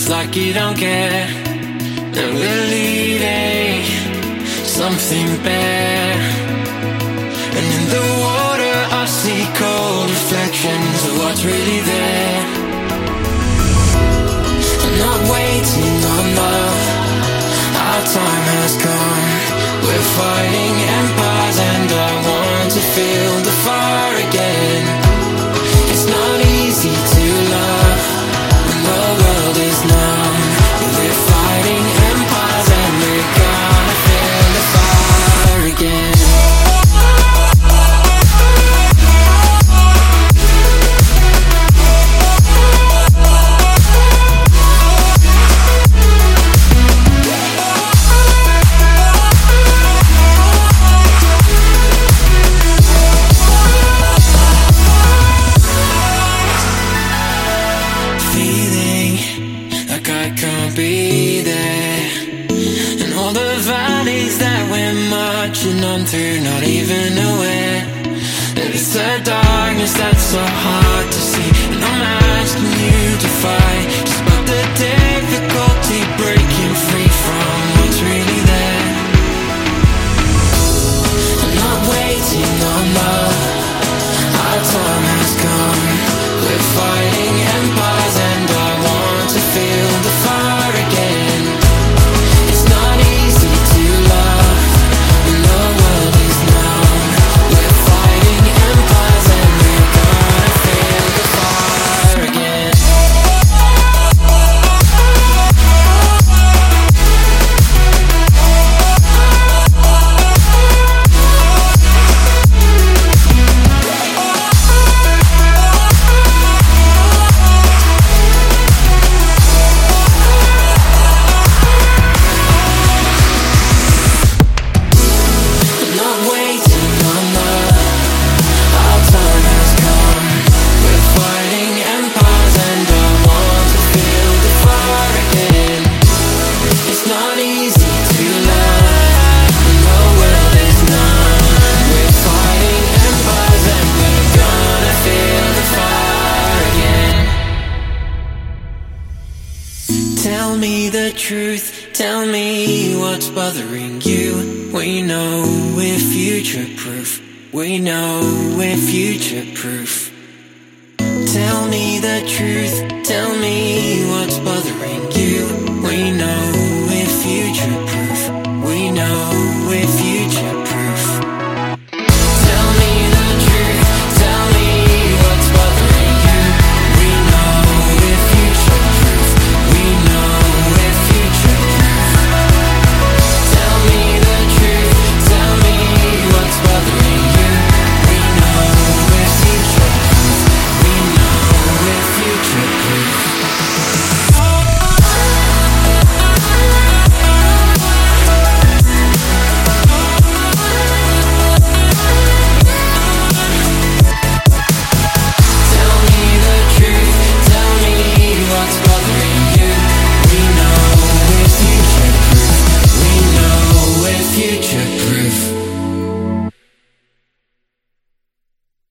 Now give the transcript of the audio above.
it's like you don't care that we're leading something bad. And in the water I see cold reflections of what's really there. I'm not waiting on love, our time has come. We're fighting empires and I want to feel the fire again. It's not easy to love when the world is numb. We're fighting empires and we're gonna feel the fire again. Through, not even aware. It's the darkness that's so hard to see, and I'm asking you to fight. Just about the difficulty breaking free from what's really there. I'm not waiting on love, our time has come. We're fighting empires and I want to feel the fire again. It's not easy to love when the world is numb. We're fighting empires and we're gonna feel the fire again. Tell me the truth, tell me what's bothering you. We know we're future-proof, we know we're future-proof. Tell me the truth, tell me